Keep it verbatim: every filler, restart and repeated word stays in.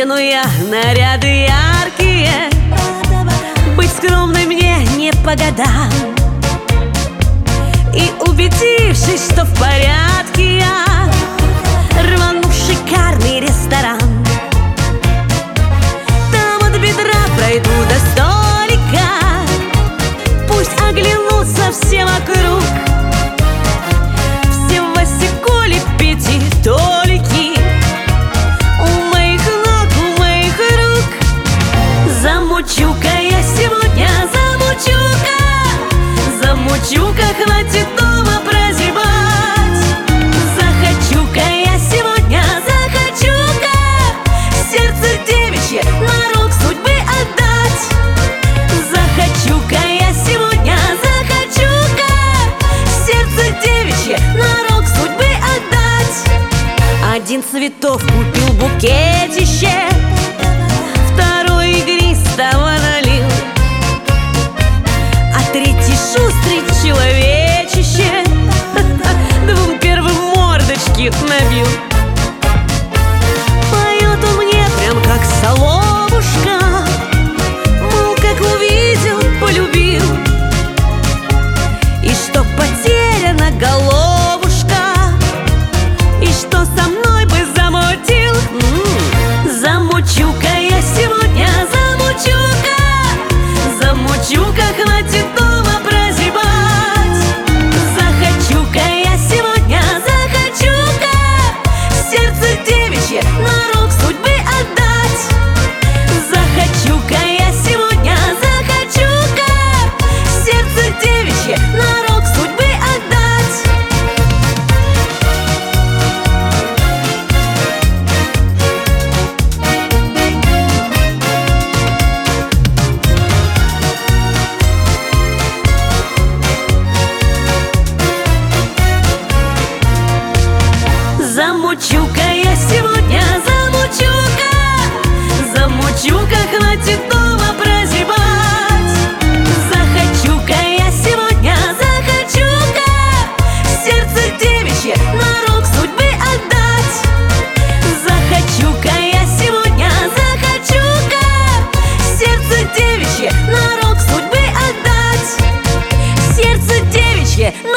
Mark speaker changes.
Speaker 1: Надену я наряды яркие, быть скромной мне не по годам. И убедившись, что в порядке, я рвану в шикарный ресторан. Там от бедра пройду до столика, пусть оглянутся все вокруг. Все в васиколе пяти толики, у моих ног, у моих рук. Замучу-ка я сегодня, замучу-ка, замучу-ка, хватит дома прозябать. Захочу-ка я сегодня, захочу-ка, сердце девичье на рук судьбы отдать. Захочу-ка я сегодня, захочу-ка, сердце девичье на рук судьбы отдать. Один цветов купил букетище, второй игристого налил, а третий шустрый человечище двум первым мордочки набил. Поет он мне прям как соловушка, мол, как увидел, полюбил, и что потеряна головушка, и что со мной бы замутил. М-м, замучу-ка я сегодня, замучу-ка, замучу-ка, хватит дома прозябать. Захочу-ка я сегодня, захочу-ка, сердце девичье на рук судьбы отдать. Захочу-ка я сегодня, захочу-ка, сердце девичье на рук судьбы отдать. Замучу-ка я сегодня, замучу-ка, замучу-ка, хватит дома прозябать. Захочу-ка я сегодня, захочу-ка, сердце девичье на рук судьбы отдать. Захочу-ка я сегодня, захочу-ка, сердце девичье на рук судьбы отдать. Сердце девичье